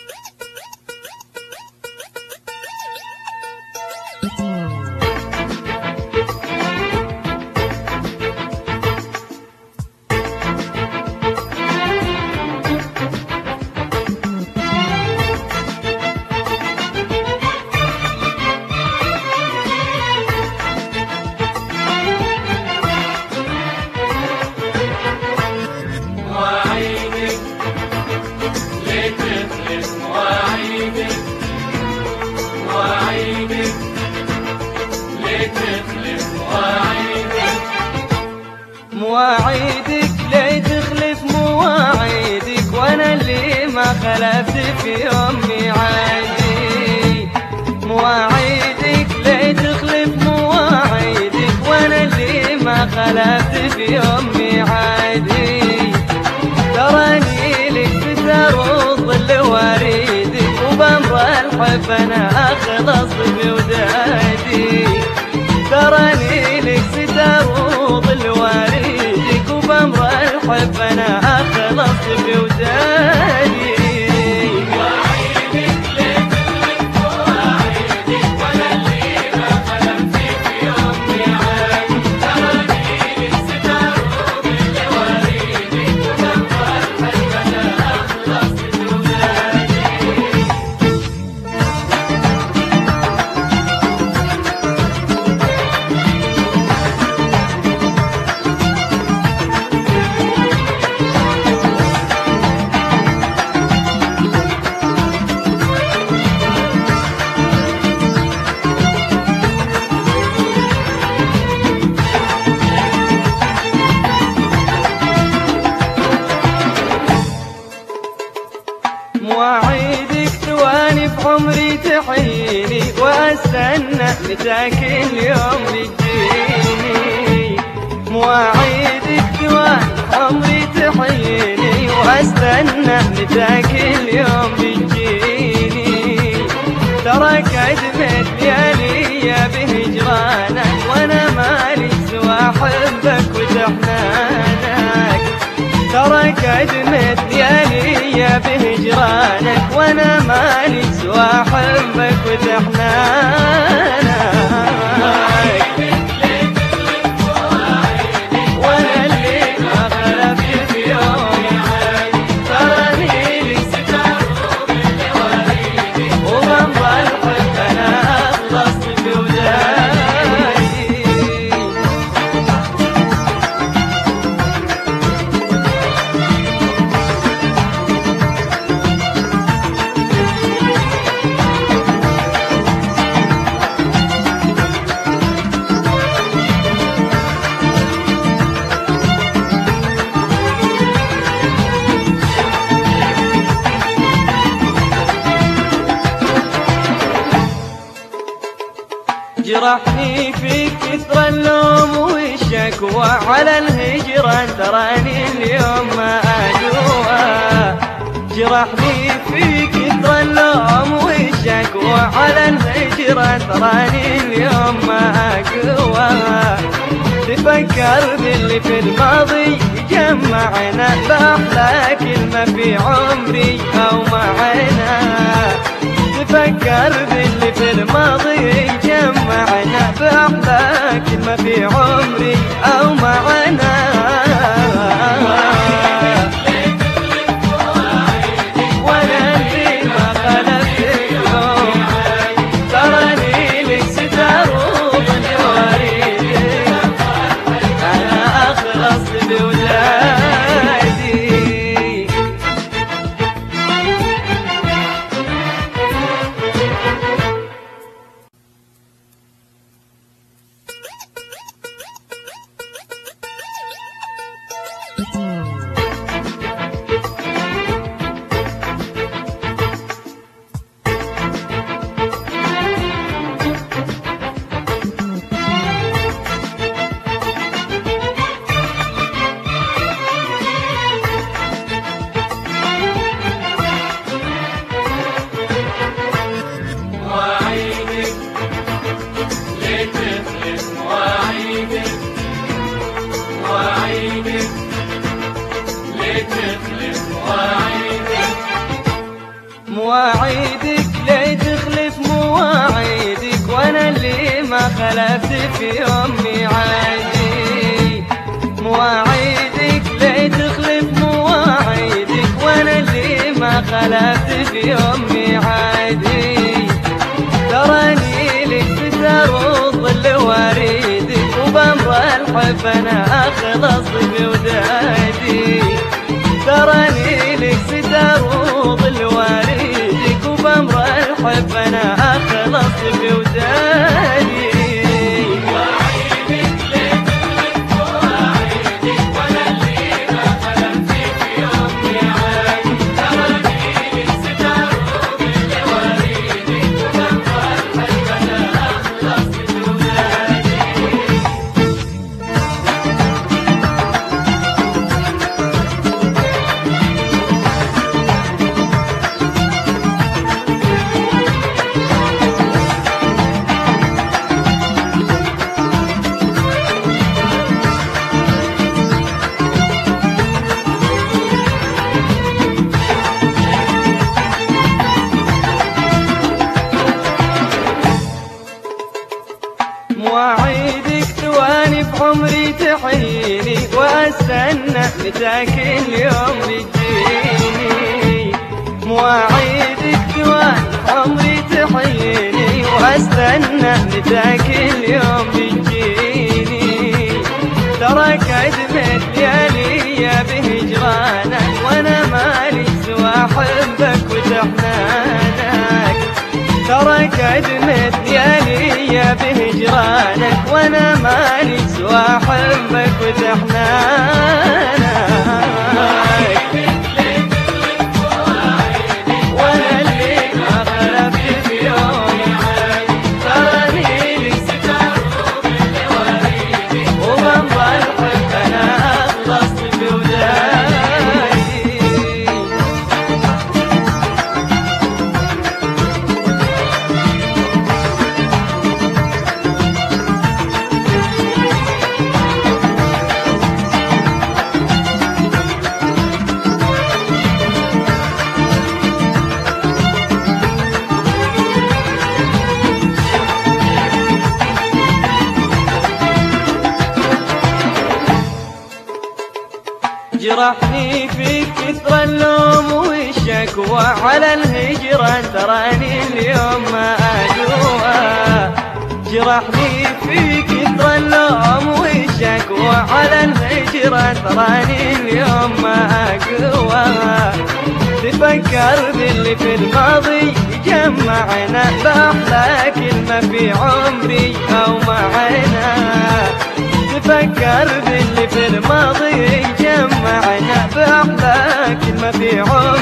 مواعيدك ليه تخلف مواعيدك وانا اللي ما خلفت في يوم ميعادي. مواعيدك ليه تخلف مواعيدك وانا اللي ما خلفت في يوم ميعادي. تراني لك بتروض ظل وريدك وبامر الحب انا اخلص بودادي. تراني لك ستروض ظل وريدك وبامر الحب انا اخلص بودادي. مواعيدك ثواني بعمري تحييني واستنى متى كل يوم بتجيني. مواعيدك ثواني بعمري تحييني واستنى متى كل يوم بتجيني. تراك عدمت ليالي بهجرانك وانا مالي سوى حبك وتحنانك. تراك عدمت ليالي بهجرانك وانا مالي سوى حبك وتحنانك. وانا اللي ما خلفت في يوم تراني لي وبامر الحب انا اخلص بودادي. جرحني في كثر اللوم والشكوى على الهجران تراني اليوم ما أجوى. جرحني في كثر اللوم والشكوى على الهجران تراني اليوم ما أقوى. تفكر باللي في الماضي جمعنا بأحلى كلمة في عمري أو معنا. تفكر باللي في الماضي جمعنا بأحلى كلمة في عمري أو معنا. وانا اللي ما خلفت اليوم تراني لك ستروض وريدك انا اخلص بولادي. مواعيدك ليه تخلف مواعيدك وانا اللي ما خلفت في يوم ميعادي. مواعيدك ليه تخلف مواعيدك وانا اللي ما خلفت في يوم ميعادي. تراني لك ستر وظل وريدك وبامر الحب انا اخلص بودادي. تراني لك ستر وظل وريدك وبامر الحب انا اخلص بودادي. مواعيدك ثواني بعمري تحييني واستنى متى كل يوم بتجيني. مواعيدك ثواني بعمري تحييني واستنى متى كل يوم بتجيني. ترى كدمت ليالي بهجرانك وانا مالي سوى حبك وتحنانك. ترى كدمت ليالي بهجرانك وانا مالي سوى حبك وتحنانك. وانا اللي ما خلفت في يوم تراني لي ستر وبامر الحب انا اخلصت بودادي. جرحني في كثر اللوم والشكوى على الهجرة تراني اليوم ما أقوى. جرحني في كثر اللوم والشكوى على الهجرة تراني اليوم ما أقوى. تفكر باللي في الماضي جمعنا بأحلى كلمة في عمري أو معنا. تفكر باللي في الماضي جمعنا بأحلى كلمة في عمري